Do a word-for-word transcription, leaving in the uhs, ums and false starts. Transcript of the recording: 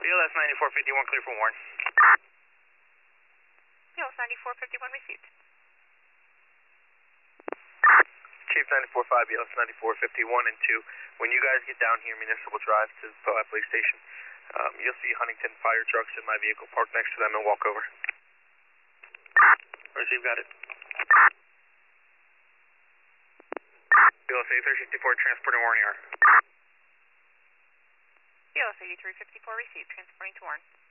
B L S ninety-four fifty-one, clear for Warren. B L S ninety-four fifty-one received. Chief ninety-four five, B L S ninety-four fifty-one and two. When you guys get down here, Municipal Drive to the Powhatan Police Station, um, you'll see Huntington fire trucks in my vehicle parked next to them and walk over. Receive, got it. B L S eighty-three fifty-four, transporting Warren E R. B L S eighty-three fifty-four received, transporting to Warren.